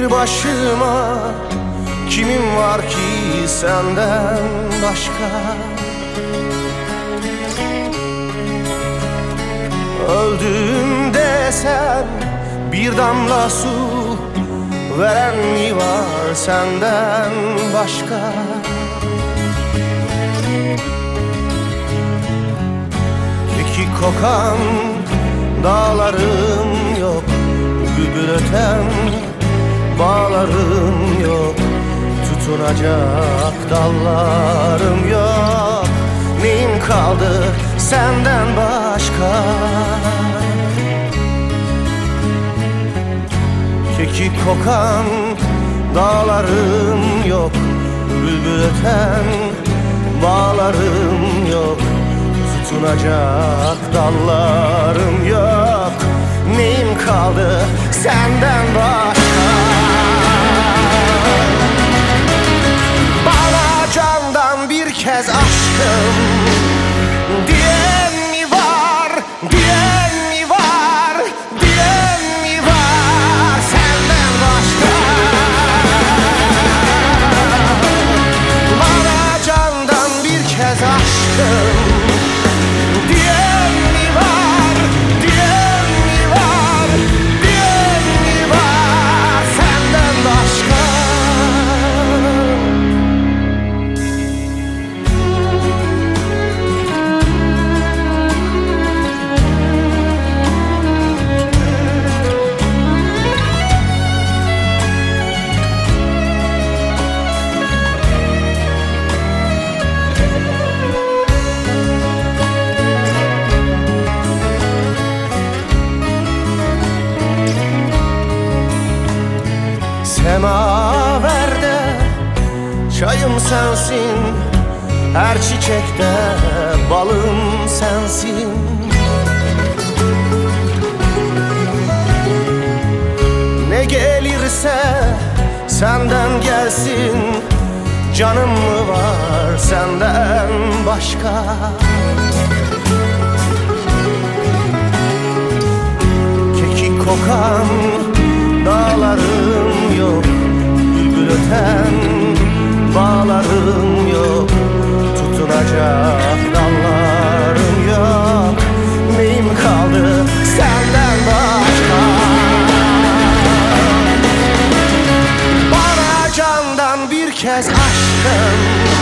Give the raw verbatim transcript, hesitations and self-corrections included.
bir başıma, kimim var ki senden başka? Öldüğümde sen bir damla su veren mi var senden başka? Kekik kokan dağlarım yok, bülbül öten bağlarım yok, tutunacak dallarım yok. Neyim kaldı senden başka? Kekik kokan dağlarım yok, bülbül öten bağlarım yok, tutunacak dallarım yok. Neyim kaldı senden başka? Bana candan bir kez aşkım diyen mi var, diyen mi var, diyen mi var senden başka? Bana candan bir kez aşkım diyen mi var, diyen mi var, diyen mi var senden başka? Semaverde çayım sensin, her çiçekte balım sensin. Ne gelirse senden gelsin, canım mı var senden başka? Kekik kokan dağlarım yok, bülbül öten bağlarım yok, tutunacak dallarım yok. Neyim kaldı senden başka? Bana candan bir kez aşkım